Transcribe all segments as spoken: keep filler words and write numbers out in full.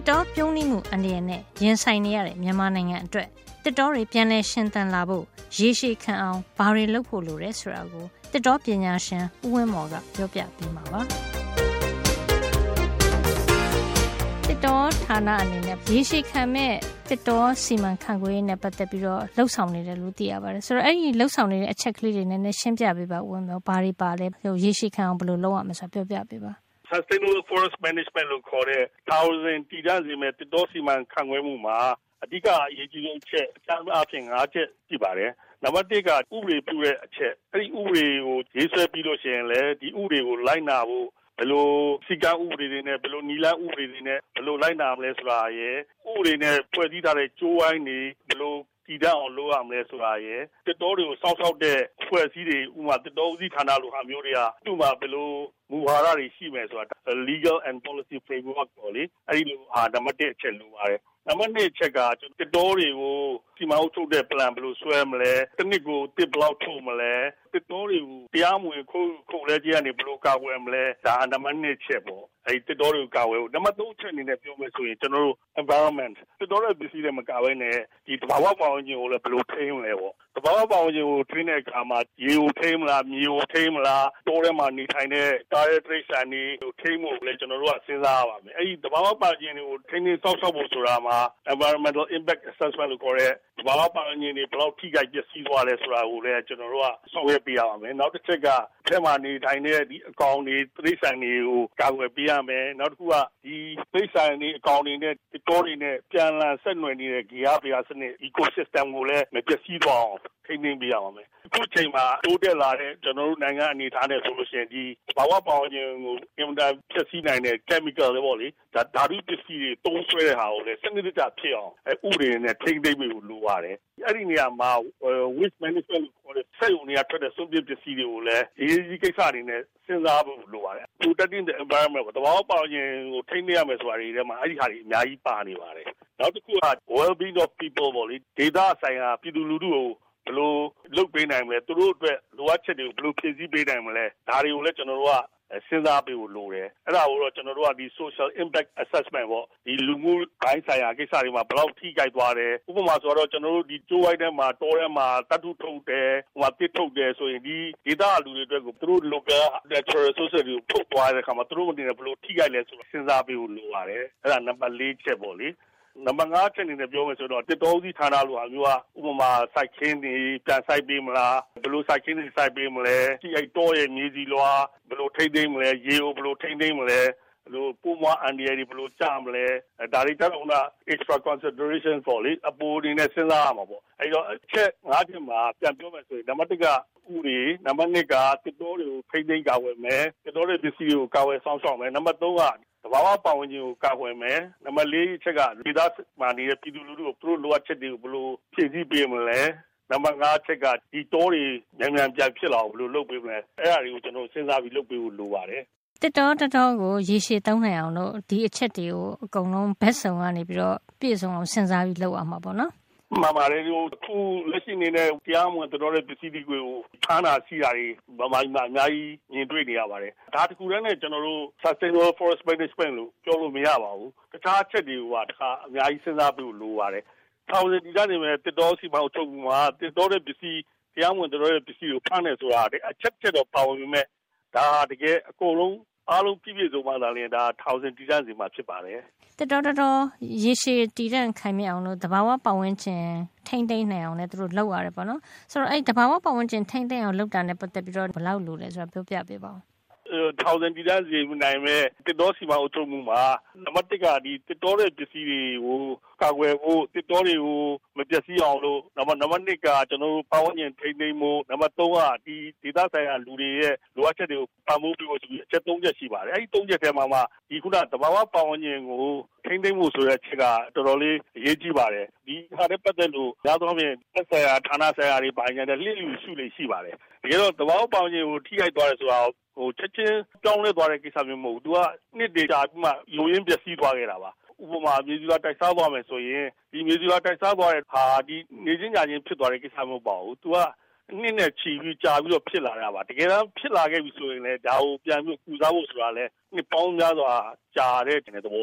တစ်တော်ပြုံးနှိမှုအနေနဲ့ရင်ဆိုင်နေရတဲ့မြန်မာနိုင်ငံအတွက်တစ်တော်တွေပြန်လည်ရှင်သန်လာဖို့ရေရှည်ခံအောင်ဘာတွေလုပ်ဖို့လိုတယ်ဆိုတာကိုတစ်တော်ပညာရှင်ဦးဝင်းမော်ကပြောပြပေးမှာပါတစ်တော်ဌာနအနေနဲ့ရေရှည်ခံမဲ့တစ်တော်စီမံခန့်ခွဲရေးနဲ့ပတ်သက်ပြီးတော့လှုပ်ဆောင်နေတယ်လို့သိရပါတယ်ဆိုတော့အဲ့ဒီလှုပ်ဆောင်နေတဲ့အချက်ကလေးတွေနဲ့လည်းရှင်းပြပေးပါဦးဝင်းမော်ဘာတွေပါလဲရေရှည်ခံအောင်ဘယ်လိုလုပ်ရမလဲဆိုတာပြောပြပေးပါ Sustainable Forest Management လို့ခေါ်တဲ့ thousand တည်တံ့စေမဲ့တစ်တော်စီမံခန့်ခွဲမှုမှာအဓိကအရေးကြီးဆုံးအချက်အကျဉ်းအားဖြင့်၅ချက်ရှိပါတယ်နံပါတ်၁ကဥပဒေပြုတဲ့အချက်အဲ့ဒီဥပဒေကိုရေးဆွဲပြီးလို့ရှိရင်လည်းဒီဥပဒေကိုလိုက်နာဖို့ဘယ်လိုစီကံဥပဒေတွေနဲ့ဘယ်လိုနီလန်းဥပဒေတွေနဲ့ဘယ်လိုလိုက်နာမလဲဆိုတာရယ်ဥပဒေနဲ့ဖွဲ့စည်းထားတဲ့ကြိုးဝိုင်းတွေဘယ်လိုတည်တံ့အောင်လုပ်ရမလဲဆိုတာရယ်တစ်တော်တွေကိုစောင့်ရှောက်တဲ့ဖွဲ့စည်းတွေဥပမာတစ်တော်ဦးစီးဌာနလိုဟာမျိုးတွေကသူ့မှာဘယ်လိုမူဝါဒတွေရှိမယ်ဆိုတာ legal and policy framework ပေါ့လေအဲ့ဒီလိုဟာနံပါတ်၁အချက်လိုပါတယ်နံပါတ်၂အချက်ကတစ်တော်တွေကိုစီမံအုပ်ချုပ်တဲ့ plan ဘယ်လိုဆွဲမလဲတစ်နှစ်ကိုတစ်ဘယ်လောက်ထုတ်မလဲတစ်တော်တွေကိုတရားမဝင်ခုခုလဲကြီးကနေဘယ်လိုကာကွယ်မလဲဒါနံပါတ်၂ချက်ပေါ့အဲ့ဒီတစ်တော်တွေကိုကာကွယ်ဖို့နံပါတ်၃အချက်အနေနဲ့ပြောမယ်ဆိုရင်ကျွန်တော်တို့ environment တစ်တော်ရဲ့ပစ္စည်းတွေမကာကွယ်နဲ့ဒီသဘာဝပတ်ဝန်းကျင်ကိုလည်းဘယ်လိုထိန်းမလဲပေါ့သဘာဝပတ်ဝန်းကျင်ကိုထိန်းတဲ့အခါမှာရေကိုထိန်းမလားမြေကိုထိန်းမလားတောထဲမှာနေထိုင်တဲ့တာရဲတိရစ္ဆာန်တွေကိုထိန်းဖို့လည်းကျွန်တော်တို့ကစဉ်းစားရပါမယ်အဲ့ဒီသဘာဝပတ်ဝန်းကျင်တွေကိုထိန်းသိမ်းစောင့်ရှောက်ဖို့ဆိုတာမှာ environmental impact assessment လို့ခေါ်တဲ့သဘာဝပတ်ဝန်းကျင်တွေဘယ်လောက်ထိခိုက်ပျက်စီးသွားလဲဆိုတာကိုလည်းကျွန်တော်တို့ကဆောင်ရွက်ပေးရပါမယ်နောက်တစ်ချက်ကထဲမှာနေထိုင်တဲ့ဒီအကောင်တွေတိရစ္ဆာန်တွေကိုကာကွယ်ပေးရမယ်နောက်တစ်ခုကဒီတိရစ္ဆာန်တွေအကောင်တွေနဲ့တောတွေနဲ့ပြန်လည်ဆက်နွယ်နေတဲ့ဂေဟဗေဒစနစ် ecosystem ကိုလည်းမပျက်စီးသွားအောင်ထိန်းသိမ်းပေးရပါမယ်အခုချိန်မှာတိုးတက်လာတဲ့ကျွန်တော်တို့နိုင်ငံအနေထားနဲ့ဆိုလို့ရှိရင်ဒီဘာဝပတ်ဝန်းကျင်ကိုအင်မတန်ပျက်စီးနိုင်တဲ့ chemical တွေပေါ့လေဒါဓာတုပစ္စည်းတွေတုံးဆွဲတဲ့ဟာကိုလည်းစနစ်တကျဖြစ်အောင်အဲဥပဒေနဲ့ထိန်းသိမ်းပေးဖို့လိုပါတယ်အဲ့ဒီနေရာမှာ waste management ကိုခေါ်တဲ့ဆက်ယုံတွေကထွက်တဲ့စွန့်ပစ်ပစ္စည်းတွေကိုလည်းအရေးကြီးကိစ္စတွေနဲ့စဉ်းစားဖို့လိုပါတယ် protecting the environment သဘာဝပတ်ဝန်းကျင်ကိုထိန်းသိမ်းရမယ်ဆိုတာတွေထဲမှာအဲ့ဒီဟာတွေအများကြီးပါနေပါတယ်နောက်တစ်ခုက well-being of people ပေါ့လေဒေသဆိုင်ရာပြည်သူလူထုကိုဘယ်လိုလုပ်ပေးနိုင်မလဲသူတို့အတွက်လိုအပ်ချက်တွေကိုဘယ်လိုဖြည့်ဆည်းပေးနိုင်မလဲဒါတွေကိုလည်းကျွန်တော်တို့ကစဉ်းစားပေးဖို့လိုတယ်အဲ့ဒါကိုတော့ကျွန်တော်တို့ကဒီ social impact assessment ပေါ့ဒီလူမှုဘိုင်းဆိုင်ရာကိစ္စတွေမှာဘယ်လောက်ထိခိုက်သွားတယ်ဥပမာဆိုတော့ကျွန်တော်တို့ဒီကျိုးဝိုင်းထဲမှာတောထဲမှာတတ်ထုထုတ်တယ်ဟိုမှာတစ်ထုတ်တယ်ဆိုရင်ဒီဒေသလူတွေအတွက်ကိုသူတို့ local natural resources တွေကိုထုတ်သွားတဲ့အခါမှာသူတို့အနေနဲ့ဘယ်လိုထိခိုက်လဲဆိုတော့စဉ်းစားပေးဖို့လိုပါတယ်အဲ့ဒါနံပါတ်၄ချက်ပေါ့လေနံပါတ်၅ချက်အနေနဲ့ပြောမယ်ဆိုတော့တစ်တော်ဦးစီးဌာနလိုဟာမျိုးကဥပမာစိုက်ခင်းတွေပြန်စိုက်ပေးမလားဘယ်လိုစိုက်ခင်းတွေစိုက်ပေးမလဲဒီအဲ့တော့ရဲ့မြေစီလွှာဘယ်လိုထိန်းသိမ်းမလဲရေကိုဘယ်လိုထိန်းသိမ်းမလဲဘယ်လိုပုံမအန်ဒီယာတွေဘယ်လိုကြမလဲဒါတွေကြတော့က extra consideration for လေအပေါ်နေနဲ့စဉ်းစားရမှာပေါ့အဲ့တော့အချက်၅ချက်မှာပြန်ပြောမယ်ဆိုရင်နံပါတ်၁ကဥတွေနံပါတ်၂ကတစ်တော်တွေကိုထိန်းသိမ်းကာကွယ်မယ်တစ်တော်တွေပစ္စည်းတွေကိုကာကွယ်ဆောင်ရှောက်မယ်နံပါတ်၃ကသဘာဝပတ်ဝန်းကျင်ကိုကာကွယ်မယ်နံပါတ်၄အချက်ကဒေသမှာနေတဲ့ပြည်သူလူထုကိုသူတို့လိုအပ်ချက်တွေကိုဘယ်လိုဖြည့်ဆည်းပေးမလဲနံပါတ်၅အချက်ကဒီတောတွေမြန်မြန်ပြန်ဖြစ်လာအောင်ဘယ်လိုလုပ်ပေးမလဲအဲ့ဒါတွေကိုကျွန်တော်စဉ်းစားပြီးလုပ်ပေးဖို့လိုပါတယ်တစ်တော်တစ်တော်ကိုရေရှည်သုံးနိုင်အောင်လို့ဒီအချက်တွေကိုအကုန်လုံးဘက်ဆောင်ကနေပြီးတော့ပြည့်စုံအောင်စဉ်းစားပြီးလုပ်ရမှာပေါ့နော်မှန်ပါတယ်ဒီခုလက်ရှိနေတဲ့တရားမဝင်တော်တဲ့ပစ္စည်းတွေကိုဌာနစီတာတွေဗမာပြည်မှာအများကြီးမြင်တွေ့နေရပါတယ်ဒါတခုတည်းနဲ့ကျွန်တော်တို့ Sustainable Forest Management လို့ပြောလို့မရပါဘူးတခြားအချက်တွေကတခါအများကြီးစဉ်းစားပြီးလိုပါတယ်ထောင်စဒီကနေမဲ့တစ်တော်စီမံအုပ်ချုပ်မှုမှာတစ်တော်တဲ့ပစ္စည်းတရားမဝင်တော်တဲ့ပစ္စည်းကိုဖမ်းနေဆိုတာအချက်ချက်တော့ပါဝင်ပေမဲ့ဒါတကယ်အကုန်လုံးအားလုံးပြည့်ပြည့်စုံမှသာလျှင်ဒါထောင်စဒီတန်းစီမှာဖြစ်ပါတယ်တစ်တော်တော်ရေရှည်တည်တံ့ခိုင်မြဲအောင်လို့တဘာဝပတ်ဝန်းကျင်ထိမ့်သိမ်းနိုင်အောင်လည်းသူတို့လုပ်ရတယ်ပေါ့နော်ဆိုတော့အဲ့တဘာဝပတ်ဝန်းကျင်ထိမ့်သိမ်းအောင်လုပ်တာနဲ့ပတ်သက်ပြီးတော့ဘယ်လောက်လိုလဲဆိုတာပြောပြပေးပါဦးထောင်စဒီတန်းစီနိုင်မဲ့တစ်တော်စီမံအုပ်ချုပ်မှုမှာနံပါတ်၁ကဒီတစ်တော်တဲ့ပစ္စည်းတွေကိုကာကွယ်ဖို့တစ်တော်တွေကိုမပျက်စီးအောင်လို့နံပါတ်နံပါတ်၂ကကျွန်တော်တို့ပတ်ဝန်းကျင်ထိန်းသိမ်းမှုနံပါတ်၃ကဒီဒေသဆိုင်ရာလူတွေရဲ့လိုအပ်ချက်တွေကိုပံ့ပိုးပေးဖို့ဆိုပြီးအချက်၃ချက်ရှိပါတယ်အဲဒီ၃ချက်ထဲမှာမှဒီခုနသဘာဝပတ်ဝန်းကျင်ကိုထိန်းသိမ်းမှုဆိုတဲ့အချက်ကတော်တော်လေးအရေးကြီးပါတယ်ဒီဟာနဲ့ပတ်သက်လို့ရသောဖြင့်သက်ဆိုင်ရာဌာနဆိုင်ရာတွေပိုင်းနေတဲ့လျှို့လူစုလေးရှိပါတယ်တကယ်တော့သဘာဝပတ်ဝန်းကျင်ကိုထိခိုက်သွားတယ်ဆိုတာဟိုချက်ချင်းကြောင်းလဲသွားတဲ့ကိစ္စမျိုးမဟုတ်ဘူး။ तू ကနှစ်တွေကြာပြီးမှလိုရင်းပျက်စီးသွားခဲ့တာပါ။ဥပမာမြေစုလာတိုက်စားသွားမယ်ဆိုရင်ဒီမြေစုလာတိုက်စားသွားတဲ့ဟာဒီနေချင်းညာချင်းဖြစ်သွားတဲ့ကိစ္စမဟုတ်ပါဘူး။ तू ကနှစ်နဲ့ချီပြီးကြာပြီးတော့ဖြစ်လာတာပါ။တကယ်တော့ဖြစ်လာခဲ့ပြီဆိုရင်လည်းဒါကိုပြန်ပြီးကုစားဖို့ဆိုတာလည်းနှစ်ပေါင်းများစွာကြာတဲ့တဲ့သဘောပါ။ဥ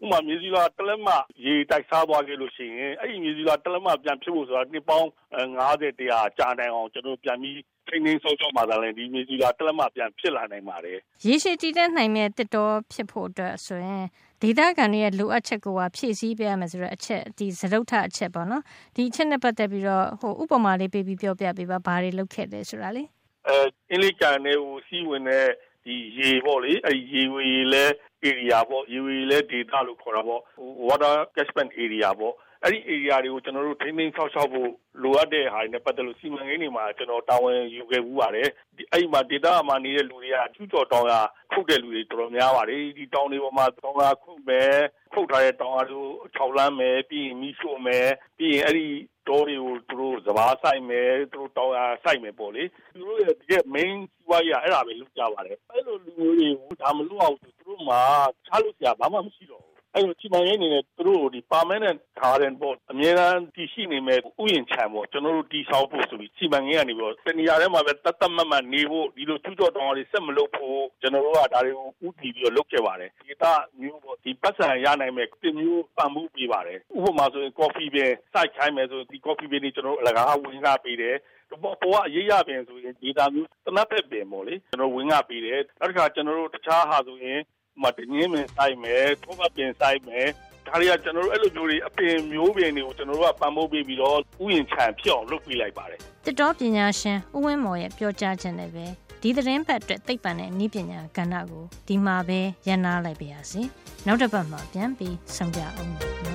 ဥမာမြေစီလွှာတလက်မရေတိုက်စားသွားခဲ့လို့ရှိရင်အဲ့ဒီမြေစီလွှာတလက်မပြန်ဖြစ်ဖို့ဆိုတာနှစ်ပေါင်း၅၀ တရာကြာနိုင်အောင်ကျွန်တော်ပြန်ပြီးထိန်းသိမ်းဆောင်ရှောက်မှာလည်းဒီမြေစီလွှာတလက်မပြန်ဖြစ်လာနိုင်ပါတယ်ရေရှည်တည်တံ့နိုင်မဲ့တစ်တော်ဖြစ်ဖို့အတွက်ဆိုရင်ဒေသခံတွေရဲ့လိုအပ်ချက်ကိုဖြည့်ဆည်းပေးရမယ်ဆိုတော့အချက်ဒီစရုပ်ထအချက်ပေါ့နော်ဒီအချက်နဲ့ပတ်သက်ပြီးတော့ဟိုဥပမာလေးပေးပြီးပြောပြပေးပါဘာတွေလုပ်ခဲ့လဲဆိုတာလေအဲအင်းလေးကန်နဲ့ဟိုစီးဝင်တဲ့ဒီရေပေါ့လေအဲဒီရေဝေလဲ area ပေါ့ရေဝေလဲ data လို့ခေါ်တာပေါ့ water catchment area ပေါ့အဲ့ဒီ area တွေကိုကျွန်တော်တို့ထိန်းသိမ်းဆောက်ရှောက်ဖို့လိုအပ်တဲ့ဟာတွေနဲ့ပတ်သက်လို့စီမံကိန်းတွေမှာကျွန်တော်တာဝန်ယူခဲ့ဘူးပါတယ်အဲ့ဒီမှာ data မှာနေတဲ့လူတွေကကျူးကျော်တောင်ရခုတ်တဲ့လူတွေတော်တော်များပါတယ်ဒီတောင်တွေပေါ်မှာတောင်ရခုတ်မယ်ခုတ်ထားတဲ့တောင်ရတို့ခြောက်လမ်းမယ်ပြီးရင်မီးရှို့မယ်ပြီးရင်အဲ့ဒီတောတွေကိုသူတို့စဘာဆိုင်မယ်သူတို့တောင်ရဆိုင်မယ်ပေါ့လေသူတို့ရဲ့ဒီ main စီးပွားရေးအဲ့ဒါပဲလုပ်ကြပါတယ်အဲ့လိုလူတွေကိုဒါမလုပ်အောင်သူတို့မှာချလို့ဆရာဘာမှမရှိတော့အဲ့လိုစီမံကိန်းနေနဲ့သူတို့ဒီ permanent garden ပေါ့အများအားတည်ရှိနေမဲ့ဥယျာဉ်ခြံပေါ့ကျွန်တော်တို့တည်ဆောက်ဖို့ဆိုပြီးစီမံကိန်းကနေပြီးတော့တနေရာထဲမှာပဲတတ်တတ်မှတ်မှတ်နေဖို့ဒီလိုကျူးကျော်တောင်တွေဆက်မလုပ်ဖို့ကျွန်တော်တို့ကဒါတွေကိုဥတည်ပြီးတော့လုပ်ခဲ့ပါတယ်ဒီကမျိုးပေါ့ဒီပတ်စံရနိုင်မဲ့တင်မျိုးပံ့ပိုးပေးပါတယ်ဥပမာဆိုရင် coffee ပဲစိုက်ခိုင်းမယ်ဆိုဒီ coffee ပဲนี่ကျွန်တော်တို့အလကားဝင်ကားပေးတယ်ပေါ်ပေါ်အရေးရပင်ဆိုရင်ဒေတာမျိုးတနတ်ဖက်ပင်ပေါ့လေကျွန်တော်ဝင်ကားပေးတယ်နောက်တစ်ခါကျွန်တော်တို့တခြားဟာဆိုရင်မတငင်းမဆိုင်မယ်ထောပပင်ဆိုင်မယ်ဒါတွေကကျွန်တော်တို့အဲ့လိုမျိုးတွေအပင်မျိုးပင်တွေကိုကျွန်တော်တို့ကပံ့ပိုးပေးပြီးတော့ဥယျာဉ်ခြံဖြစ်အောင်လုပ်ပေးလိုက်ပါတယ်တစ်တော်ပညာရှင်ဦးဝင်းမော်ရဲ့ပြောကြားချက်နဲ့ပဲဒီသတင်းပတ်အတွက်သိပ္ပံနဲ့နည်းပညာကဏ္ဍကိုဒီမှာပဲရန်နာလိုက်ပါရစေနောက်တစ်ပတ်မှာပြန်ပြီးဆုံကြအောင်